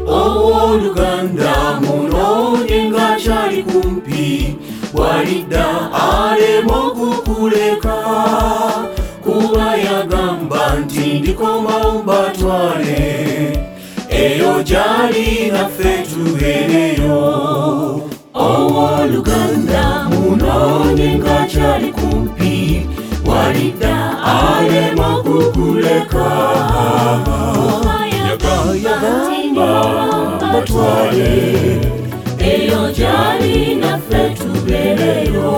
Owooluganda munonye nga kyali kumpi, bw'alidda alema okukuleka, kuba yagamba nti ndikomawo mbatwale eyo gy'ali naffe tubeereyo. Owooluganda munonye nga kyali kumpi, bw'alidda alema okukuleka, batwale eyo gy'ali naffe tubeereyo.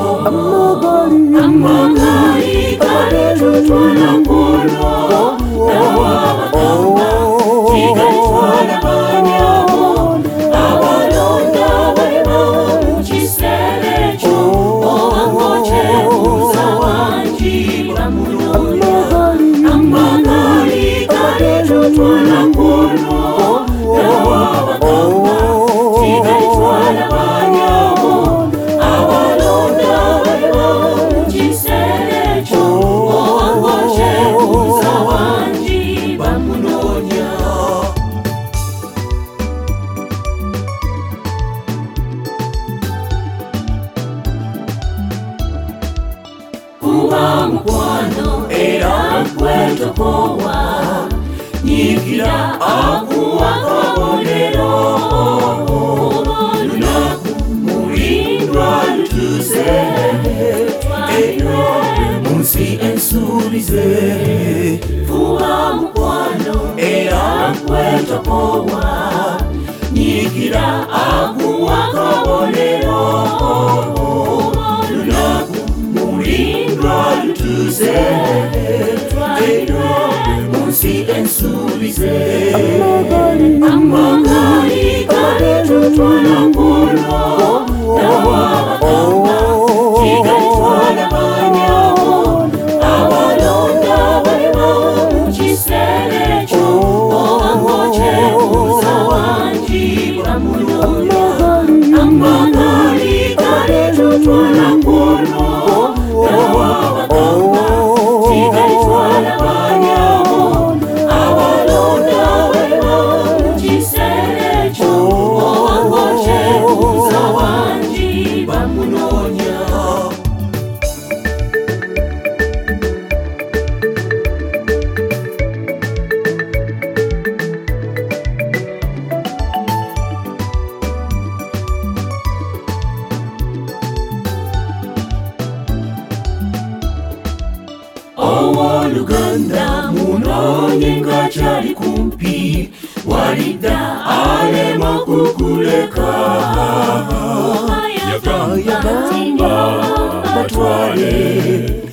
Amagali galitutwala ng'olwo, nawo abagamba tigalitwala banyabo, abalonda baliba mu kiseera ekyo, oba okyebuuza bangi bamunoonya. Amagali galitutwala ng'olwo, nawo abagamba tigalitwala banyabo, abalonda baliba mu kiseera ekyo, oba okyebuuza bangi bamunoonya. Kuba mukwano era ggwe tokoowa, nyiikira akuwa kabonero, olunaku mulindwa lutuuse, eyo mu nsi ensuubize. Kuba mukwano era ggwe tokoowa, nyiikira akuwa kabonero, olunaku mulindwa lutuuse, eyo mu nsi ensuubize. Amagali galitutwala ng'olwo, nawo abagamba tigalitwala banyabo, abalonda baliba mu kiseera ekyo, oba okyebuuza bangi bamunoonya. Amagali galitutwala ng'olwo, nawo abagamba tigalitwala banyabo, abalonda baliba mu kiseera ekyo, oba okyebuuza bangi bamunoonya. Owooluganda munonye nga kyali kumpi, bw'alidda alema okukuleka, yagamba batwale